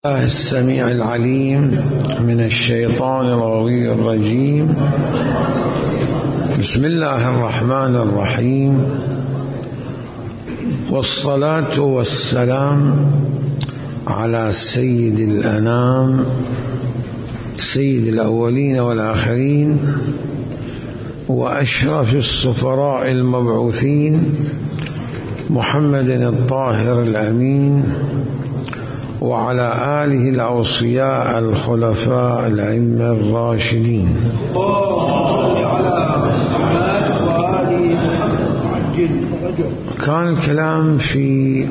الله السميع العليم من الشيطان الغوي الرجيم. بسم الله الرحمن الرحيم، والصلاة والسلام على سيد الأنام سيد الأولين والآخرين وأشرف السفراء المبعوثين محمد الطاهر الأمين، وعلى آله الأوصياء الخلفاء الأئمة الراشدين. كان الكلام في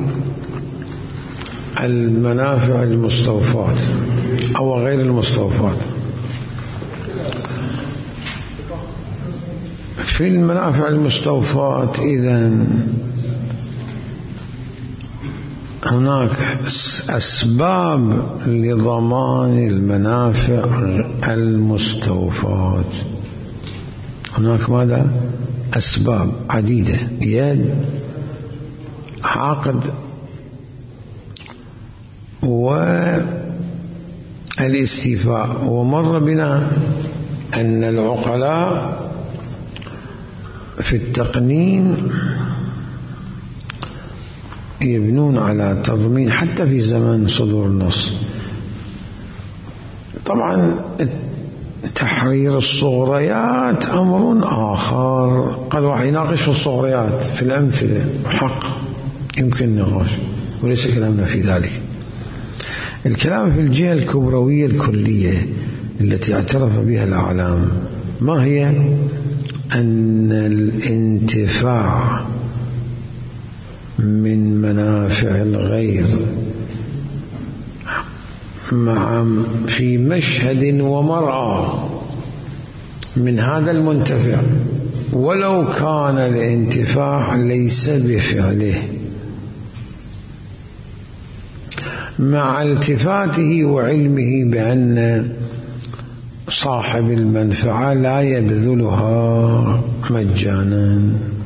المنافع المستوفاة أو غير المستوفاة. في المنافع المستوفاة إذن هناك أسباب لضمان المنافع المستوفاة. هناك ماذا؟ أسباب عديدة: يد، عقد، والاستيفاء. ومر بنا أن العقلاء في التقنين يبنون على تضمين حتى في زمن صدور النص. طبعا تحرير الصغريات أمر آخر، قد واحد يناقش في الصغريات في الأمثلة حق يمكن النقاش، وليس كلامنا في ذلك. الكلام في الجهة الكبروية الكلية التي اعترف بها الأعلام، ما هي؟ أن الانتفاع من منافع الغير في مشهد ومرأى من هذا المنتفع، ولو كان الانتفاع ليس بفعله، مع التفاته وعلمه بأن صاحب المنفعة لا يبذلها مجانا،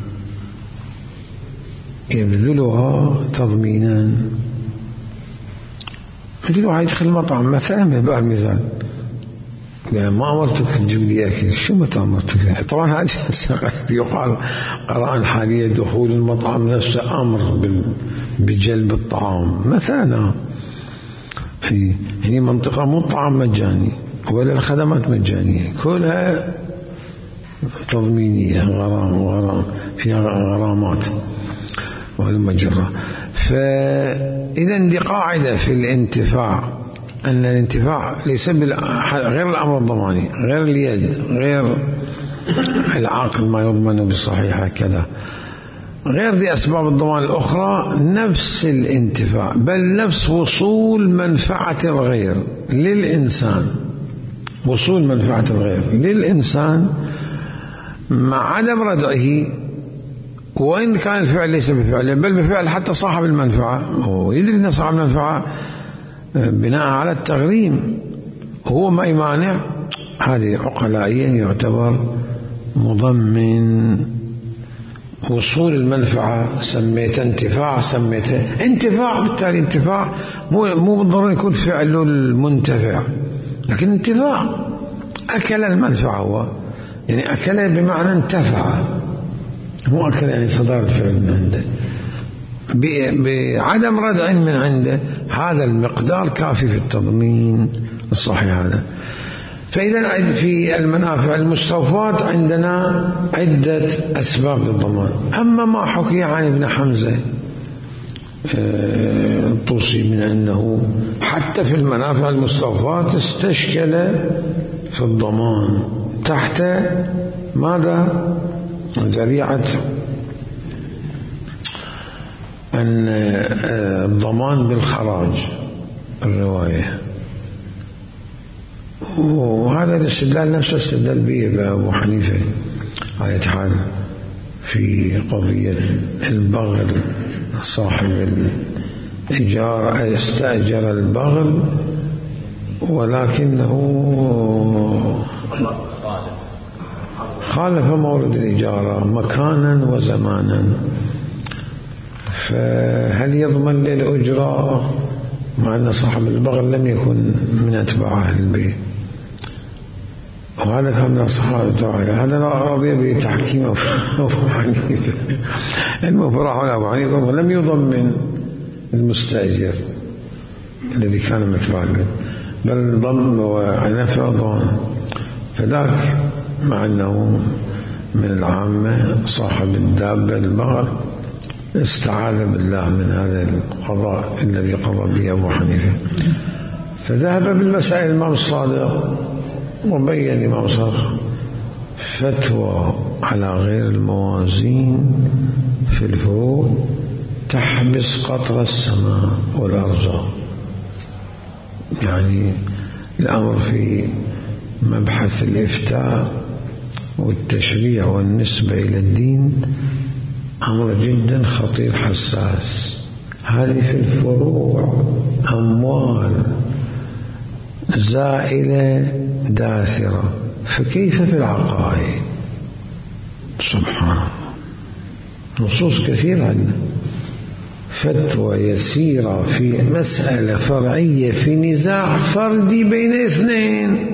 يبذلها تضمينا. مثل واحد يدخل مطعم مثلا، ببقى مثال، يعني ما أمرتك تجيب لي أكل، شو متى أمرتك؟ طبعا هذه يقال قراءة حالية دخول المطعم نفسه أمر بجلب الطعام مثلا. يعني منطقة مو الطعام مجاني ولا الخدمات مجانية، كلها تضمينية، غرام فيها غرامات والمجرة. فإذا دي قاعدة في الانتفاع، أن الانتفاع ليس غير الأمر الضماني، غير اليد، غير العقل ما يضمن بالصحيح كذا، غير دي أسباب الضمان الأخرى، نفس الانتفاع، بل نفس وصول منفعة الغير للإنسان، وصول منفعة الغير للإنسان مع عدم ردعه، وإن كان الفعل ليس بفعله بل بفعل حتى صاحب المنفعة، ويدري أن صاحب المنفعة بناء على التغريم هو ما يمانع، هذه عقلائيا يعتبر مضمن وصول المنفعة. سميته انتفاع، سميته انتفاع، بالتالي انتفاع مو بالضرورة يكون فعل المنتفع، لكن انتفاع أكل المنفعة، هو يعني أكل بمعنى انتفع، مو أكل يعني صدر الفعل من عنده بعدم ردع من عنده، هذا المقدار كافي في التضمين الصحيح هذا. فإذا في المنافع المستوفاة عندنا عدة أسباب للضمان. أما ما حكي عن ابن حمزة الطوسي من أنه حتى في المنافع المستوفاة استشكل في الضمان تحت ماذا؟ ذريعة أن الضمان بالخراج الرواية، وهذا الاستدلال نفسه استدلال به أبو حنيفة آية حال في قضية البغل. صاحب الإجارة استأجر البغل ولكنه خالف مورد الإجارة مكانا وزمانا، فهل يضمن للأجرة مع أن صاحب البغل لم يكن من أتباع أهل البيت، وهذا كان من أصحاب التوعية. هذا رضي بتحكيم أبو حنيفة، المفرح على أبو حنيفة ولم يضمن المستأجر الذي كان متبع البيت، بل ضم ونفرض. فذاك مع أنه من العامة صاحب الدابة البغل استعاذ بالله من هذا القضاء الذي قضى به أبو حنيفة، فذهب بالمسائل الإمام الصادق وبين الإمام الصادق فتوى على غير الموازين في الفروع تحبس قطر السماء والأرزاق. يعني الأمر في مبحث الإفتاء والتشريع والنسبة إلى الدين أمر جدا خطير حساس. هذه في الفروع أموال زائلة داثرة، فكيف في العقائد؟ سبحان الله، نصوص كثيرة عندنا. فتوى يسيرة في مسألة فرعية في نزاع فردي بين اثنين،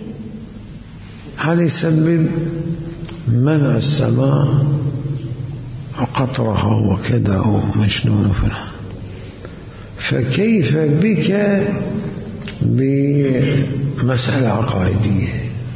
هذا يسبب منع السماء وقطرها وكذا ومجنون فلان. فكيف بك بمسألة عقائدية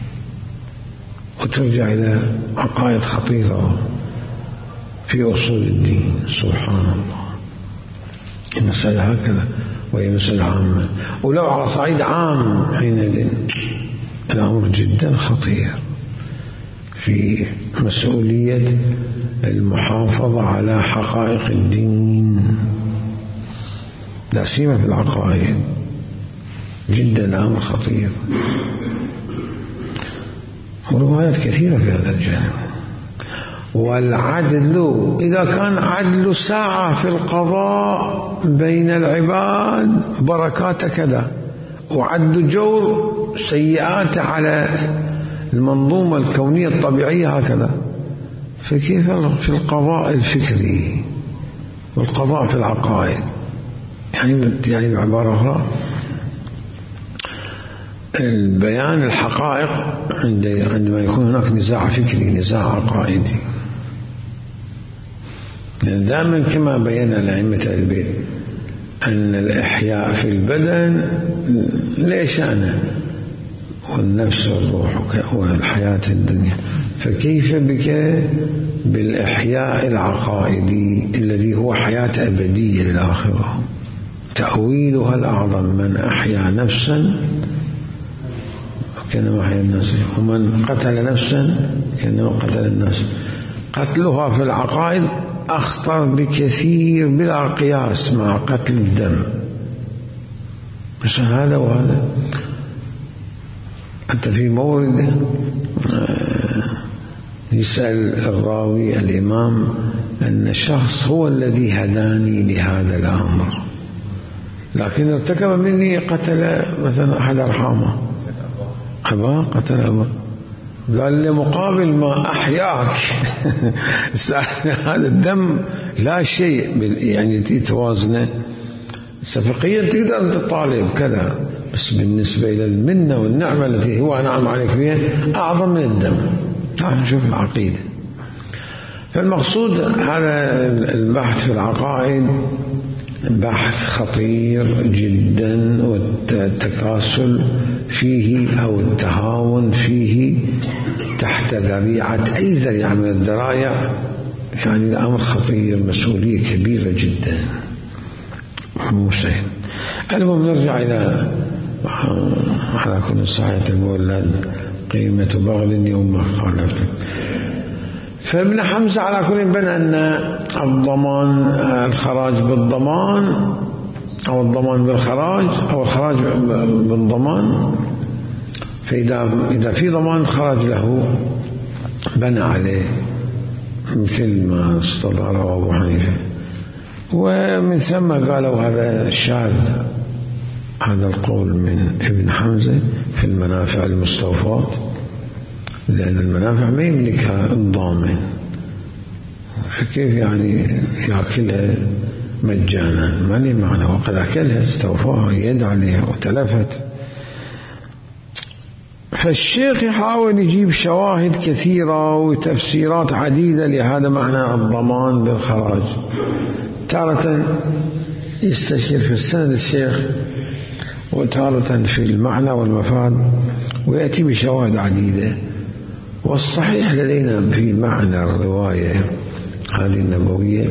وترجع إلى عقائد خطيرة في أصول الدين؟ سبحان الله، المسألة هكذا، وهي مسألة عامة. ولو على صعيد عام حينئذ الأمر جدا خطير في مسؤولية المحافظة على حقائق الدين، لا سيما في العقائد، جدا الأمر خطير. وروايات كثيرة في هذا الجانب. والعدل إذا كان عدل ساعة في القضاء بين العباد بركات كذا، وعدل جور سيئات على المنظومة الكونية الطبيعية هكذا، فكيف في القضاء الفكري والقضاء في العقائد؟ يعني بعبارة أخرى، البيان الحقائق عندما يكون هناك نزاع فكري، نزاع عقائدي. دائما كما بين الأئمة البيت أن الإحياء في البدن ليش أنا والنفس والروح والحياة الدنيا، فكيف بك بالإحياء العقائدي الذي هو حياة أبدية للآخرة؟ تأويلها الأعظم: من أحيا نفسا كأنما أحيا الناس، ومن قتل نفسا كأنما قتل الناس. قتلها في العقائد أخطر بكثير بلا قياس مع قتل الدم. مش هذا وهذا. حتى في مورد يسأل الراوي الإمام أن الشخص هو الذي هداني لهذا الأمر، لكن ارتكب مني قتل مثلا أحد أرحامه، أبا قتل أبا، قال لمقابل ما أحياك هذا الدم لا شيء يعني توازنه سفقيا، تقدر أن تطالب كذا، بس بالنسبة إلى المنة والنعمة التي هو أنعم عليك بها أعظم من الدم. تعال نشوف العقيدة. فالمقصود هذا البحث في العقائد بحث خطير جدا، والتكاسل فيه أو التهاون فيه تحت ذريعة أي ذريعة من الذرائع يعني الأمر خطير، مسؤولية كبيرة جدا. مسهل. المهم نرجع إلى على كل صحيح المولد قيمة بغل يوم خالفته. فابن حمزة على كل بنى أن الضمان الخراج بالضمان، أو الضمان بالخراج، أو الخراج بالضمان. فإذا في ضمان خراج له بنى عليه مثل ما استظهر أبو حنيفة. ومن ثم قالوا هذا شاذ، هذا القول من ابن حمزة في المنافع المستوفاة، لأن المنافع ما يملكها الضامن، فكيف يعني يأكلها مجانا، ما لي معنى، وقد أكلها استوفاها يد عليها وتلفت. فالشيخ يحاول يجيب شواهد كثيرة وتفسيرات عديدة لهذا معنى الضمان بالخراج. تارة يستشير في السند الشيخ، وتارة في المعنى والمفاد، ويأتي بشواهد عديدة. والصحيح لدينا في معنى الرواية هذه النبوية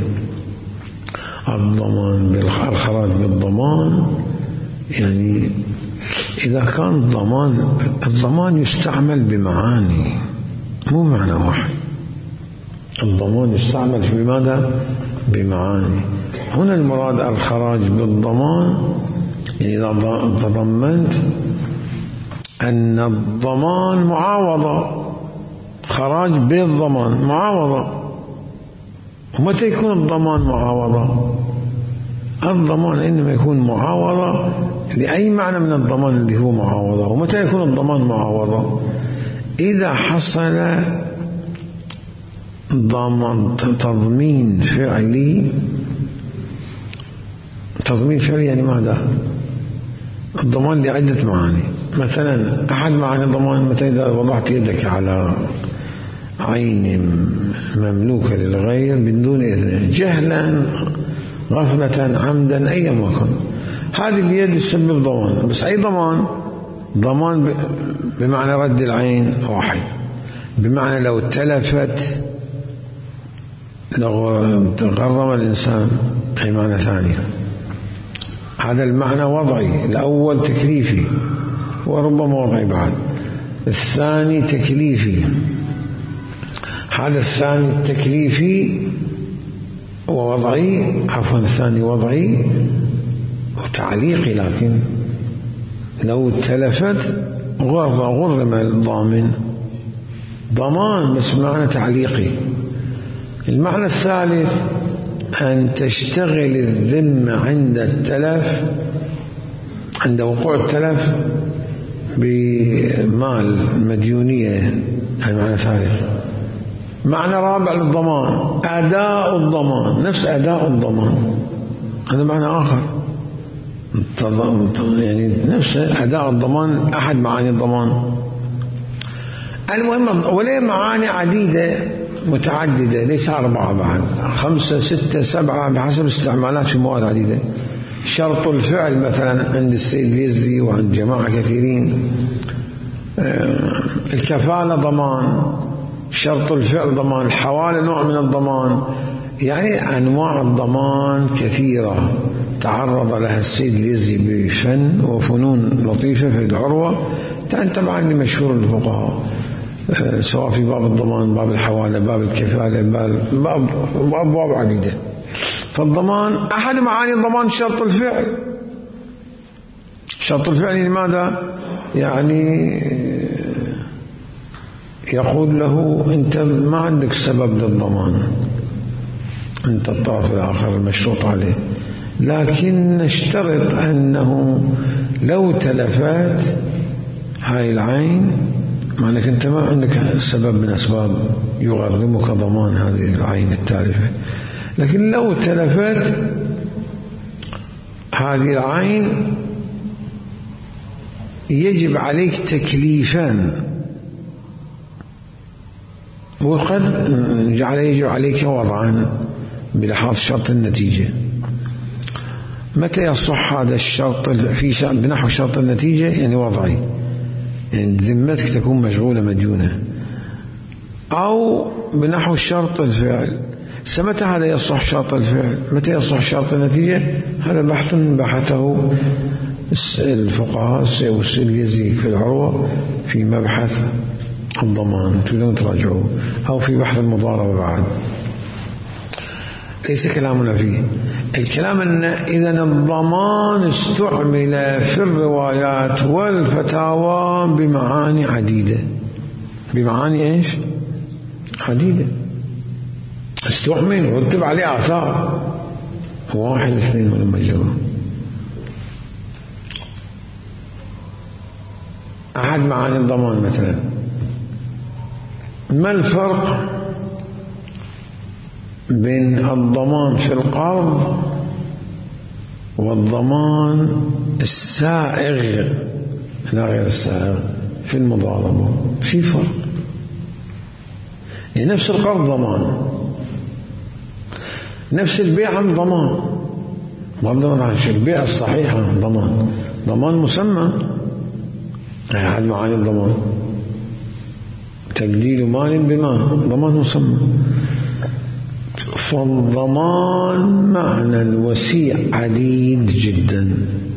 الضمان بالخراج بالضمان، يعني إذا كان الضمان يستعمل بمعاني مو معنى واحد. الضمان يستعمل بماذا؟ بمعاني. هنا المراد الخراج بالضمان، يعني إذا تضمنت أن الضمان معاوضة، خراج بالضمان معاوضة. ومتى يكون الضمان معاوضة؟ الضمان إنما يكون معاوضة لأي معنى من الضمان اللي هو معاوضة. ومتى يكون الضمان معاوضة؟ إذا حصل تضمين فعلي. تضمين فعلي يعني ماذا؟ الضمان لعدة معاني. مثلا أحد معاني الضمان متى إذا وضعت يدك على عين مملوكة للغير بدون إذن، جهلا غفلة عمدا أي مكان، هذه اليد تسبب ضمان. بس أي ضمان بمعنى رد العين واحد، بمعنى لو تلفت، لو غرم الإنسان أي معنى ثاني. هذا المعنى وضعي، الأول تكليفي وربما وضعي بعد، الثاني تكليفي. هذا الثاني التكليفي ووضعي، عفوا الثاني وضعي وتعليقي، لكن لو تلفت غرم الضامن، ضمان بس معنى تعليقي. المعنى الثالث أن تشتغل الذمة عند التلف، عند وقوع التلف بمال مديونية، هذا معنى ثالث. معنى رابع للضمان أداء الضمان، نفس أداء الضمان، هذا معنى آخر، يعني نفس أداء الضمان أحد معاني الضمان. المهم وليه معاني عديدة متعددة، ليس 4 بعد، 5 6 7 بحسب استعمالات في مواد عديدة. شرط الفعل مثلا عند السيد اليزي وعند جماعة كثيرين، الكفالة ضمان، شرط الفعل ضمان، الحوالة نوع من الضمان. يعني أنواع الضمان كثيرة تعرض لها السيد اليزي بفن وفنون لطيفة في العروة، طبعا لمشهور الفقهاء، سواء في باب الضمان، باب الحوالة، باب الكفالة، باب أبواب عديدة. فالضمان أحد معاني الضمان شرط الفعل. شرط الفعل لماذا؟ يعني يقول له أنت ما عندك سبب للضمان، أنت الطرف الآخر المشروط عليه، لكن نشترط أنه لو تلفت هاي العين، معنى أنت ما عندك سبب من أسباب يغرمك ضمان هذه العين التالفة، لكن لو تلفت هذه العين يجب عليك تكليفا، وقد يجب عليك وضعا بلحاظ شرط النتيجة. متى يصح هذا الشرط في بنحو شرط النتيجة؟ يعني وضعي، يعني ذمتك تكون مشغولة مديونة، أو بنحو شرط الفعل. متى هذا يصح شرط الفعل؟ متى يصح شرط النتيجة؟ هذا بحث بحثه الفقهاء والسيد اليزي في العروة في مبحث الضمان، تقدرون تراجعوه، أو في بحث المضاربة بعد، ليس كلامنا فيه. الكلام أن إذا الضمان استعمل في الروايات والفتاوى بمعاني عديدة. بمعاني إيش؟ عديدة، استعمل ورتب عليه آثار، 1 2 ولما جرى. أحد معاني الضمان مثلا، ما الفرق بين الضمان في القرض والضمان السائغ لا غير السائغ في المضاربة في فرق. يعني نفس القرض ضمان، نفس البيع ضمان، بغض النظر عن البيع الصحيح ضمان، ضمان مسمى أحد معاني الضمان، تبديل مال بمال، ضمان مسمى. فالضمان معنى وسيع عديد جدا،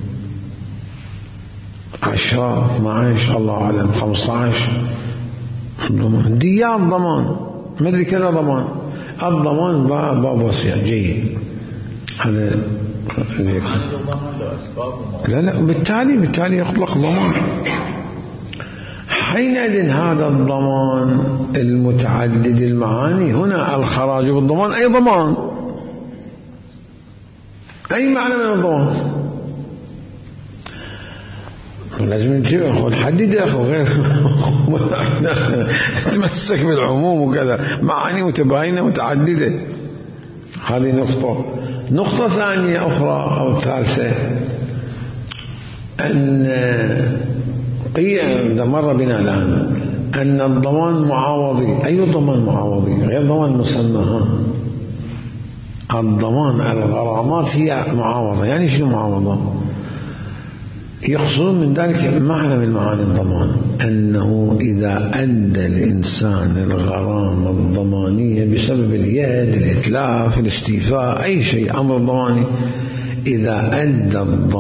10 12 الله أعلم 15 ضمان، ديات ضمان، مدري كذا ضمان. الضمان باب وسيع جيد. هذا لا بالتالي يطلق ضمان. حينئذ هذا الضمان المتعدد المعاني هنا الخراج بالضمان أي ضمان، أي معنى من الضمان. لازم ننتبه نحدد يا أخو، غير تتمسك بالعموم وكذا، معاني متباينة متعددة. هذه نقطة ثانية أخرى أو ثالثة، أن إذا مر بنا الآن أن الضمان معاوضي. أي ضمان معاوضي؟ غير ضمان مسمى. الضمان الغرامات هي معاوضة. يعني شنو معاوضة؟ يقصدون من ذلك معنى من معاني الضمان، أنه إذا أدى الإنسان الغرامة الضمانية بسبب اليد، الإتلاف، الاستيفاء، أي شيء أمر ضماني، إذا أدى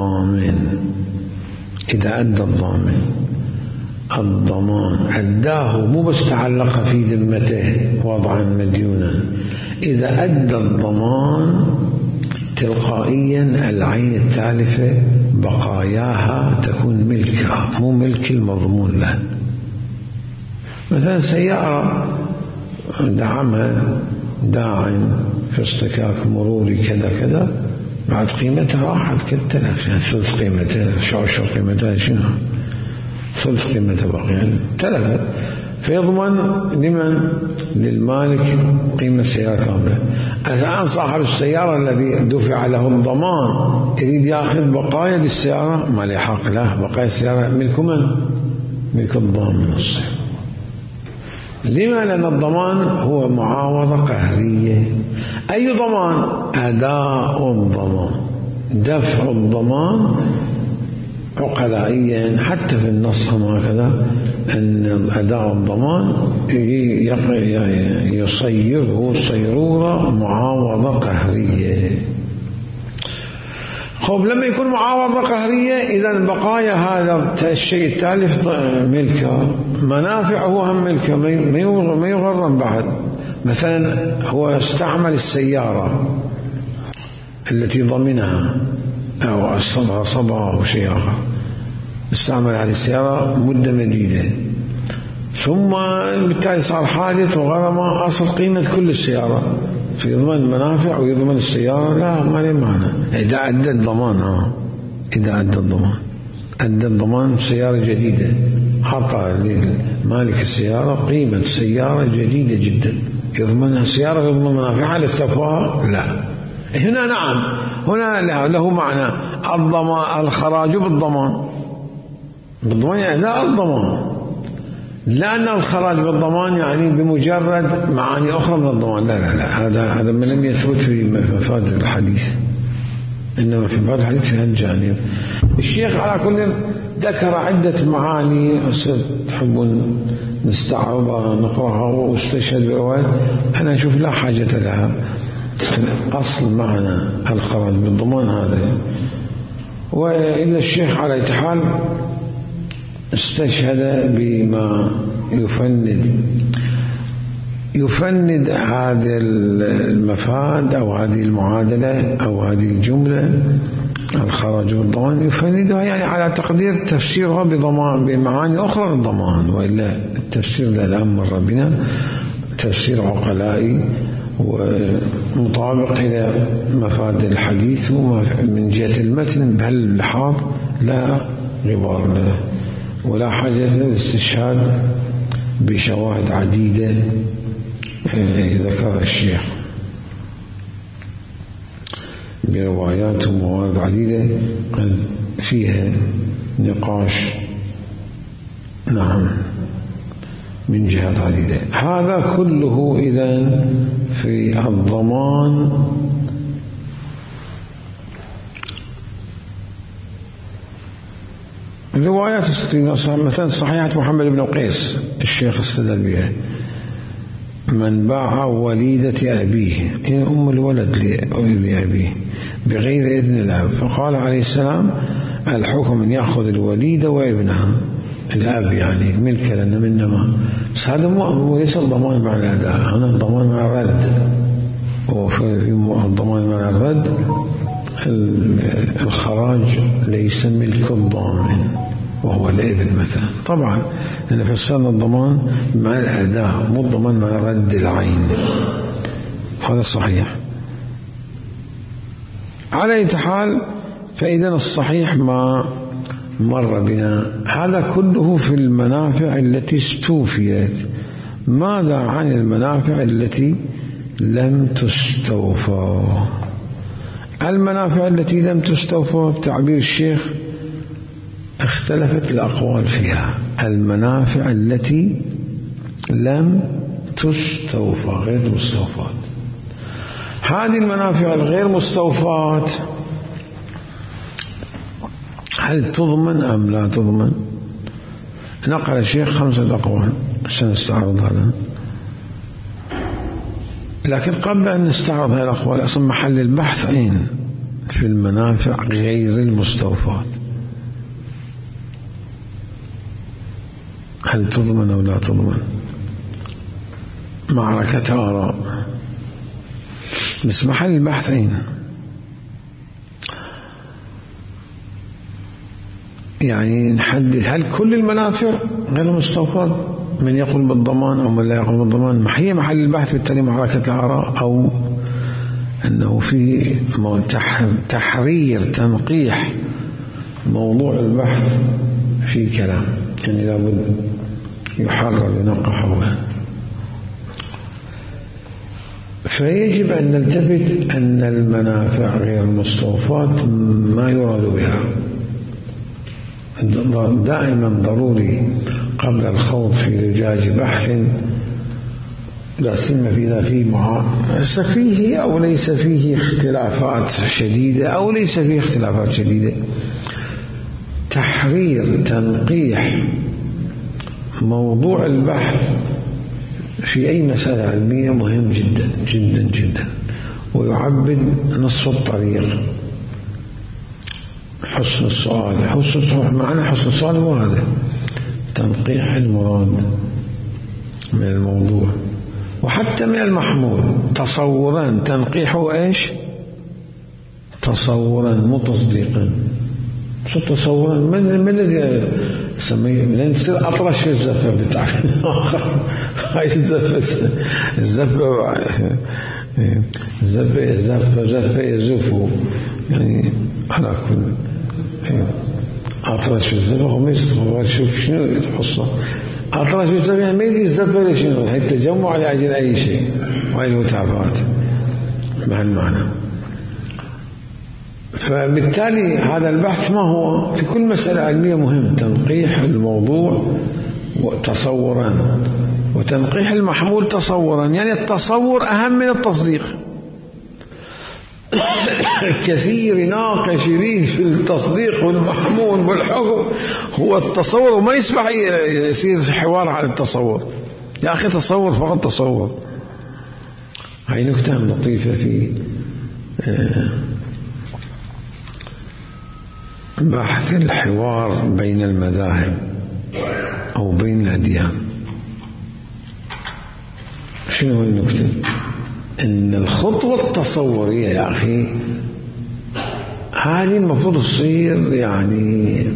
الضامن الضمان أداه، مو بس تعلق في ذمته وضعا مديونا، إذا أدى الضمان تلقائيا العين التالفة بقاياها تكون ملكه، مو ملك المضمون له. مثلا سيارة دعمها داعم في اصطكاك مروري كذا كذا، بعد قيمتها راحت كالتلف، يعني ثلث قيمتها، شو قيمتها، شنو ثلث قيمتها بقى، يعني تلفت، فيضمن لمن؟ للمالك قيمة السيارة كاملة. الآن صاحب السيارة الذي دفع له الضمان يريد يأخذ بقايا السيارة، ما له حق له، بقايا السيارة ملك من؟ ملك الضامن الصحيح. لما؟ لأن الضمان هو معاوضة قهرية. أي ضمان؟ أداء الضمان، دفع الضمان عقلائيا، حتى في النص هكذا، أن أداء الضمان يصيره صيرورة معاوضة قهرية. لما يكون معاوضة قهرية، إذا بقايا هذا الشيء التالف ملكه، منافعه هم ملكه، ما يغرم بعد. مثلا هو استعمل السيارة التي ضمنها أو أصبها أو شيء آخر، استعمل هذه السيارة مدة مديدة، ثم بالتالي صار حادث وغرم أصل قيمة كل السيارة، فيضمن المنافع ويضمن السيارة. لا، ما له معنى. إذا أدى الضمان إذا أدى الضمان سيارة جديدة، أعطى لمالك السيارة قيمة سيارة جديدة جدا، يضمنها السيارة، يضمن منافعها لاستوفاها. لا، هنا نعم، هنا له معنى الضمان، الخراج بالضمان يعني أداء الضمان، لأن الخراج بالضمان يعني بمجرد معاني أخرى من الضمان. لا، هذا ما لم يثبت في مفاد الحديث، إنما في مفاد الحديث في هذا الجانب. الشيخ على كل ذكر عدة معاني، تحبون نستعرضها نقرأها واستشهد برواية، أنا أشوف لا حاجة لها. أصل معنى الخراج بالضمان هذا، وإلا الشيخ على أي حال استشهد بما يفند هذا المفاد أو هذه المعادلة أو هذه الجملة، الخراج بالضمان، يفندها يعني على تقدير تفسيرها بمعاني أخرى للضمان، وإلا التفسير الآن مر بنا تفسير عقلائي ومطابق إلى مفاد الحديث من جهة المتن بهاللحاظ لا غبار له، ولا حاجة للاستشهاد بشواهد عديدة ذكر الشيخ. بروايات وموارد عديدة قد فيها نقاش نعم من جهات عديدة. هذا كله إذن في الضمان الروايات مثلا صحيحة محمد بن قيس الشيخ استدل بها: من باع وليدة أبيه، أم الولد لأبيه بغير إذن الأب، فقال عليه السلام: الحكم أن يأخذ الوليدة وابنها، الأب يعني ملكا لنا منما، بس هذا ليس الضمان مع الأداء، هنا الضمان مع الرد. وفي الضمان مع الرد الخراج ليس ملك الضامن وهو الابن مثلا. طبعا لأن فسرنا الضمان مع الأداء مو الضمان مع رد العين، هذا صحيح. على أي حال فإذا الصحيح ما مر بنا هذا كله في المنافع التي استوفيت. ماذا عن المنافع التي لم تستوفى؟ المنافع التي لم تستوفى بتعبير الشيخ اختلفت الأقوال فيها. المنافع التي لم تستوفى غير مستوفات، هذه المنافع الغير مستوفات هل تضمن أم لا تضمن؟ نقل الشيخ 5 أقوال سنستعرض هذا، لكن قبل أن نستعرض هذه الأقوال أصلا محل البحث أين؟ في المنافع غير المستوفات، هل تضمن أو لا تضمن؟ معركة آراء، بس محل البحث أين؟ يعني نحدد هل كل المنافع غير مستوفات، من يقول بالضمان أو من لا يقول بالضمان، ما هي محل البحث بالتالي معركة الآراء، أو أنه في تحرير تنقيح موضوع البحث في كلام، يعني لابد يحرر ينقح حوله. فيجب أن نلتفت أن المنافع غير المستوفات ما يراد بها دائما ضروري قبل الخوض في لجاج بحث، لا سيما إذا فيه أو ليس فيه اختلافات شديدة أو ليس فيه اختلافات شديدة، تحرير تنقيح موضوع البحث في أي مسألة علمية مهم جدا جدا جدا، ويعبد نصف الطريق. حسن السؤال، معنى حسن السؤال هو هذا تنقيح المراد من الموضوع وحتى من المحمول. تصورا تنقيحه ايش؟ تصورا مو تصديقا. شو تصورا؟ من الذي سميه؟ من يصير اطرش في الزفه بتاعك هاي الزفه يزفه، يعني على كل أطرش في الزفة وميزة. شوف شنو تحصل أطرش في الزفة، يعني ما يدري الزفة ولا شنو، هي التجمع لأجل أي شيء وهي المتابعات بهالمعنى. فبالتالي هذا البحث ما هو في كل مسألة علمية مهم، تنقيح الموضوع تصورا وتنقيح المحمول تصورا، يعني التصور أهم من التصديق. كثير ناقشين في التصديق والمحمول والحكم هو التصور، وما يسمح يصير حوار على التصور. يا أخي تصور فقط تصور. هاي نكتة لطيفة في بحث الحوار بين المذاهب أو بين الأديان. شنو النكتة؟ إن الخطوة التصورية يا أخي هذه المفروض تصير يعني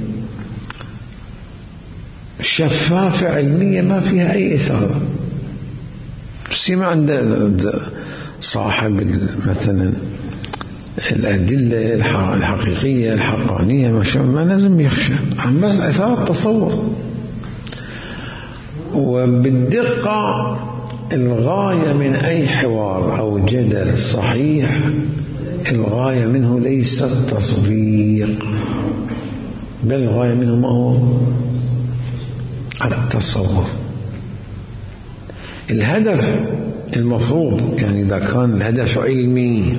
شفافة علمية ما فيها أي إثارة. سيما عند صاحب مثلا الأدلة الحقيقية الحقانية ما لازم يخشى عن بس إثارة التصور، وبالدقة الغاية من أي حوار أو جدل صحيح الغاية منه ليس التصديق، بل الغاية منه ما هو؟ التصور. الهدف المفروض يعني إذا كان الهدف علمي،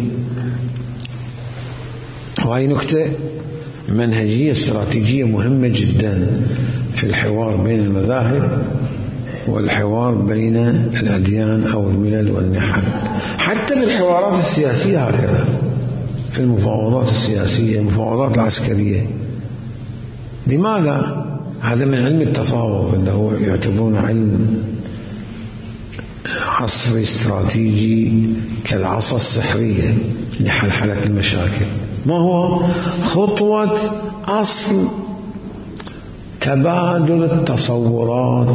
وهي نكتة منهجية استراتيجية مهمة جدا في الحوار بين المذاهب والحوار بين الأديان أو الملل والنحل، حتى بالحوارات السياسية هكذا، في المفاوضات السياسية، المفاوضات العسكرية. لماذا؟ هذا من علم التفاوض اللي هو يعتبرون علم عصري استراتيجي كالعصا السحرية لحلحلة المشاكل. ما هو؟ خطوة أصل تبادل التصورات.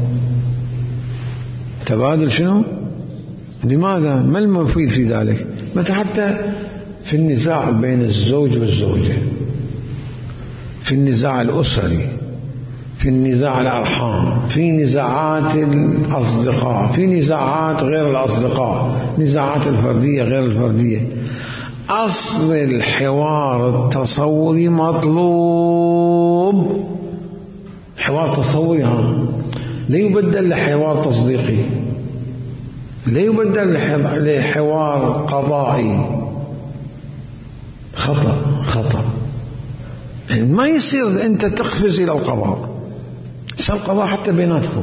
تبادل شنو؟ لماذا؟ ما المفيد في ذلك؟ متى حتى في النزاع بين الزوج والزوجة، في النزاع الأسري، في النزاع الأرحام، في نزاعات الأصدقاء، في نزاعات غير الأصدقاء، نزاعات الفردية غير الفردية. أصل الحوار التصوري مطلوب. حوار تصوري لا يبدل لحوار تصديقي، لا يبدل لحوار قضائي. خطأ يعني ما يصير أنت تقفز إلى القضاء، القضاء حتى بيناتكم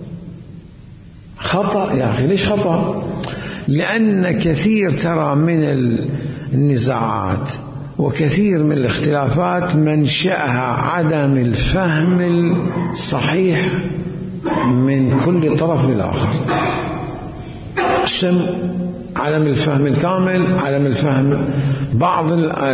خطأ يا أخي. ليش خطأ؟ لأن كثير ترى من النزاعات وكثير من الاختلافات منشأها عدم الفهم الصحيح من كل طرف للآخر. عدم الفهم الكامل، عدم الفهم بعض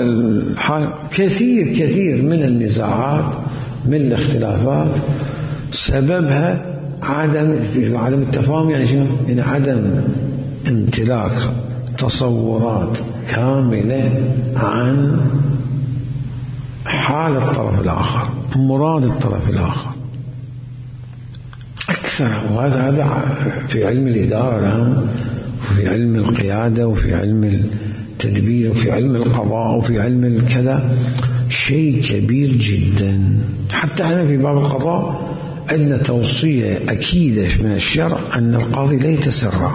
كثير من النزاعات من الاختلافات سببها عدم التفاهم. يعني شنو؟ يعني عدم امتلاك تصورات كاملة عن حال الطرف الآخر، مراد الطرف الآخر أكثر. وهذا في علم الإدارة الآن، وفي علم القيادة، وفي علم التدبير، وفي علم القضاء، وفي علم الكذا، شيء كبير جدا. حتى احنا في باب القضاء عندنا توصية أكيدة من الشرع أن القاضي لا يتسرع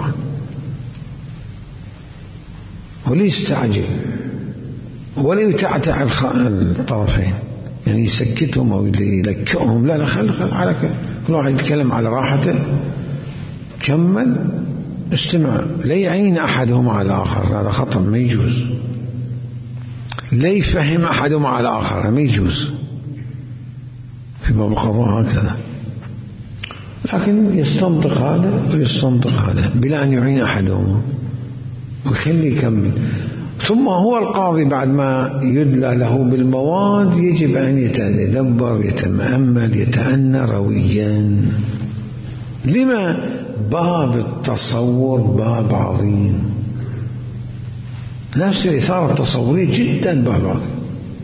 ولا يستعجل ولا يتعتع الطرفين، يعني يسكتهم أو يلكئهم. لا خل على كل واحد يتكلم على راحته، كمل، استمع، لا يعين أحدهم على الآخر، هذا خطأ ما يجوز. لا يفهم أحدهم على الآخر، ما يجوز في باب القضاء هكذا. لكن يستنطق هذا ويستنطق هذا بلا أن يعين أحدهم ويخلي يكمل. ثم هو القاضي بعد ما يدلى له بالمواد يجب أن يتدبر، يتأمل، يتأنى رويا. لما؟ باب التصور باب عظيم، نفس الإثارة التصورية جدا باب عظيم.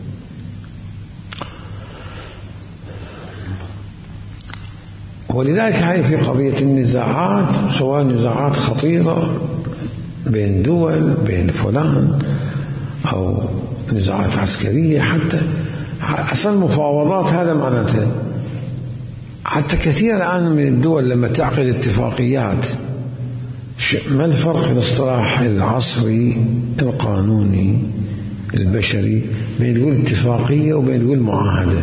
ولذلك هاي في قضية النزاعات، سواء نزاعات خطيرة بين دول، بين فلان، أو نزاعات عسكرية، حتى أصلا مفاوضات، هذا معناته حتى كثير الآن من الدول لما تعقد اتفاقيات، ما الفرق في الاصطلاح العصري القانوني البشري بين تقول اتفاقية وبين تقول معاهدة؟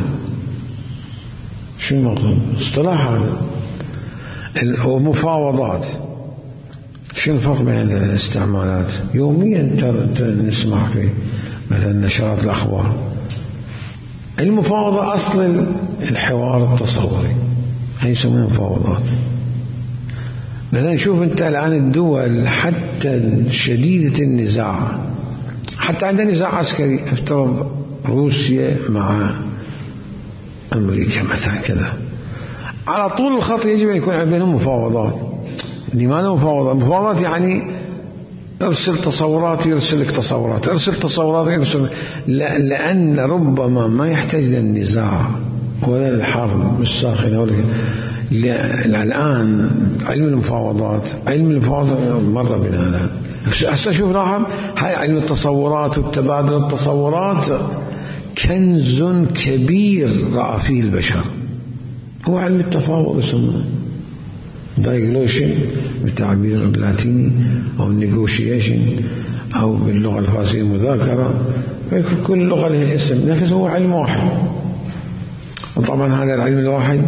شو المقصود؟ اصطلاح هذا. ومفاوضات، شو الفرق بين الاستعمالات؟ يوميا نسمع في مثلا نشرات الأخبار. المفاوضة أصل الحوار التصوري، هي يسمونها مفاوضات. مثلا شوف أنت الآن الدول حتى شديدة النزاع، حتى عندنا نزاع عسكري، افترض روسيا مع أمريكا مثلا كذا، على طول الخط يجب أن يكون بينهم مفاوضات. لماذا مفاوضات؟ مفاوضات يعني ارسل تصورات يرسل لك تصورات، ارسل تصورات يرسل. لأن ربما ما يحتاج للنزاع ولا للحرب الساخنة ولا الآن علم المفاوضات مر بنا الآن هسه شوف لاحظ، هاي علم التصورات والتبادل التصورات كنز كبير رأى فيه البشر، هو علم التفاوض يسمونه دايغلوشن بالتعبير اللاتيني، أو نيغوشيشن، أو باللغة الفارسية مذاكرة، كل لغة لها اسم، نفسه هو علم واحد. وطبعا هذا العلم الواحد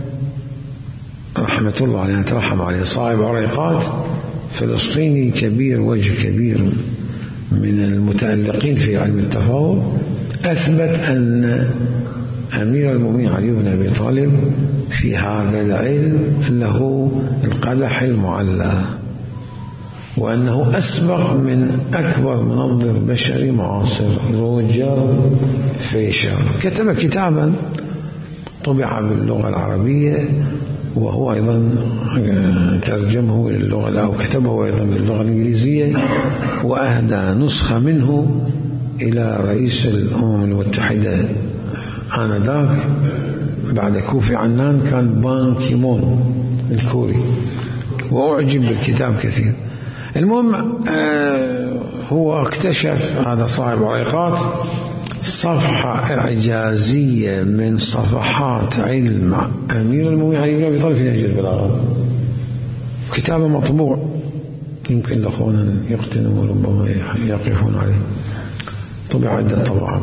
رحمة الله عليه ترحم عليه صاحب عريقات فلسطيني كبير، وجه كبير من المتألقين في علم التفاوض، أثبت أن أمير المؤمنين علي بن أبي طالب في هذا العلم له القدح المعلى، وأنه أسبق من أكبر منظر بشري معاصر روجر فيشر. كتب كتابا طبع باللغة العربية، وهو أيضا ترجمه للغة أو كتبه أيضا باللغة الإنجليزية، وأهدى نسخة منه إلى رئيس الأمم المتحدة آنذاك بعد كوفي عنان، كان بان كيمون الكوري، وأعجب بالكتاب كثير. المهم هو اكتشف هذا صاحب عريقات صفحة إعجازية من صفحات علم أمير المؤمنين علي بن أبي طالب في نهج البلاغة، كتابه مطبوع، يمكن الأخوان يقتنون وربما يقفون عليه، طبع عدة طبعات.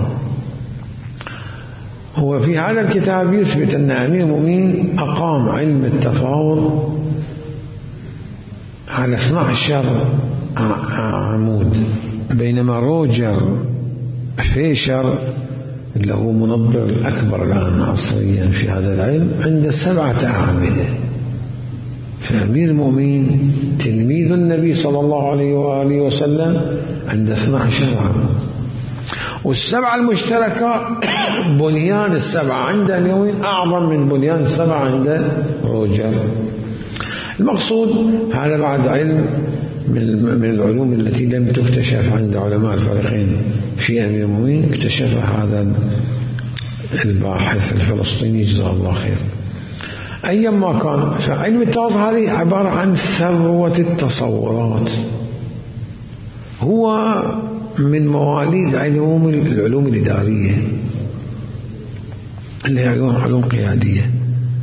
هو في هذا الكتاب يثبت أن أمير المؤمنين أقام علم التفاوض على 12 عمود، بينما روجر فيشر اللي هو منظر الأكبر الآن عصريا في هذا العلم عنده 7 أعمدة. فأمير المؤمنين تلميذ النبي صلى الله عليه وآله وسلم عنده 12 عام، والسبعة المشتركة بنيان السبعة عند اليومين أعظم من بنيان السبعة عند روجر. المقصود هذا بعد علم من العلوم التي لم تكتشف عند علماء الفريقين في أمير المؤمنين، اكتشفها هذا الباحث الفلسطيني جزاه الله خير. أيما كان، فعلم التفاوض هذه عبارة عن ثروة التصورات، هو من مواليد العلوم الإدارية اللي هي علوم قيادية.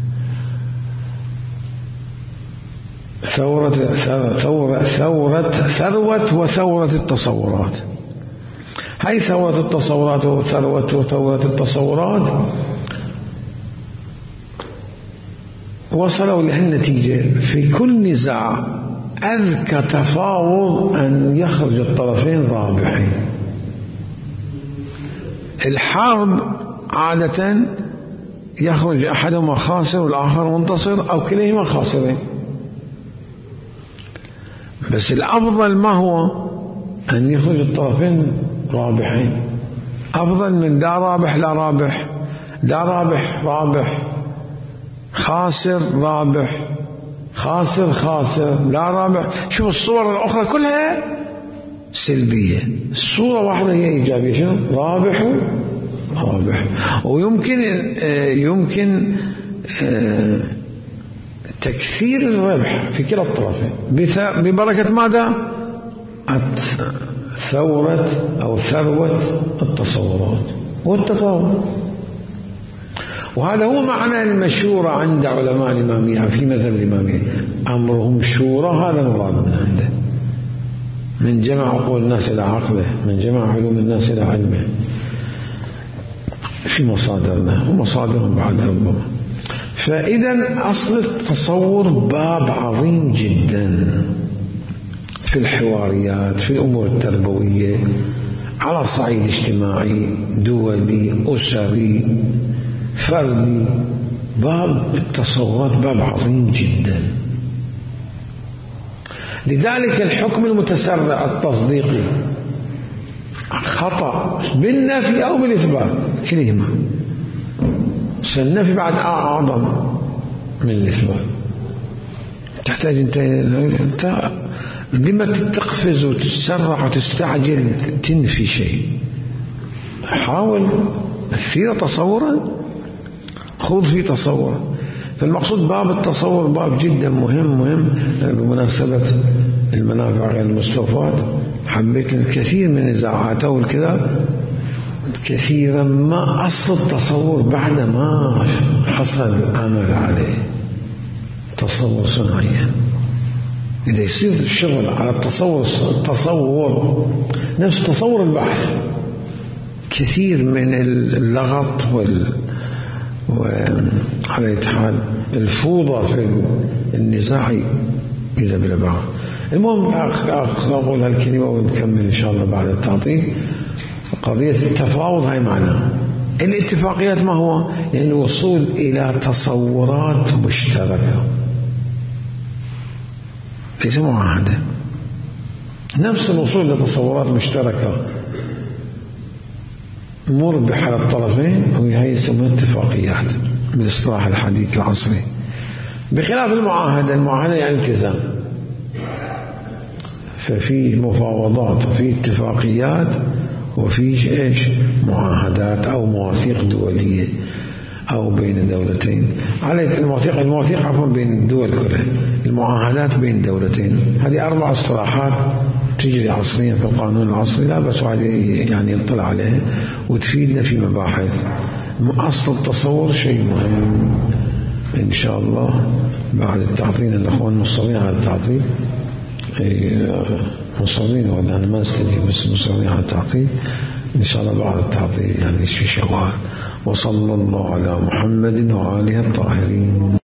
ثروة التصورات، هاي ثروة التصورات وثروة التصورات وصلوا لهالنتيجة في كل نزاع أذكى تفاوض أن يخرج الطرفين رابحين. الحرب عادة يخرج أحدهما خاسر والآخر منتصر، أو كليهما خاسرين، بس الأفضل ما هو أن يخرج الطرفين رابحين، أفضل من لا رابح لا رابح، لا رابح رابح، خاسر رابح، خاسر خاسر، لا رابح. شوف الصور الأخرى كلها سلبية، الصورة واحدة هي إيجابية، شنو؟ رابح رابح. ويمكن تكثير الربح في كلا الطرفين ببركة ماذا؟ ثروة التصورات والتفاوض. وهذا هو معنى المشورة عند علماء الإمامية في مذهب الإمامية، أمرهم شورى، هذا مراد من عنده، من جمع عقول الناس إلى عقله، من جمع علوم الناس إلى علمه، في مصادرنا ومصادرهم بعد ربما. فإذا أصل التصور باب عظيم جدا في الحواريات، في الأمور التربوية على صعيد اجتماعي دولي أسري فردي. باب التصورات باب عظيم جدا. لذلك الحكم المتسرع التصديقي خطأ بالنفي أو بالإثبات كلمة، النفي بعد أعظم من الإثبات. تحتاج أنت لما تقفز وتتسرع وتستعجل تنفي شيء؟ حاول أثير تصورا، خذ في تصور. فالمقصود باب التصور باب جدا مهم. بمناسبة المنافع غير المستوفاة حبيت الكثير من النزاعات أو الكذا كثيرا ما أصل التصور بعد ما حصل العمل عليه تصور صناعيا. إذا يصير الشغل على التصور نفس تصور البحث كثير من اللغط وعلى حال الفوضى في النزاع إذا بالبعض. المهم أقول هالكلمة ونكمل إن شاء الله بعد التعطيل. قضية التفاوض هاي معناه الاتفاقيات ما هو؟ يعني الوصول إلى تصورات مشتركة ليس معاهدة. نفس الوصول إلى تصورات مشتركة مربحة للطرفين وهي يسمونها اتفاقيات بالاصطلاح الحديث العصري، بخلاف المعاهدة يعني التزام. ففي مفاوضات وفي اتفاقيات وفي إيش معاهدات أو مواثيق دولية أو بين دولتين. على المواثيق عفوا بين الدول كلها، المعاهدات بين دولتين. هذه 4 اصطلاحات تجري عصريا في القانون العصري، لا بس واحد يعني يطلع عليها وتفيدنا في مباحث. أصل التصور شيء مهم إن شاء الله. بعد التعطيل الأخوان مصرين على التعطيل، مصرين ولا أنا ما استجيب بس مصرين على التعطيل إن شاء الله. بعد التعطيل يعني في شوال. وصلى الله على محمد وآله الطاهرين.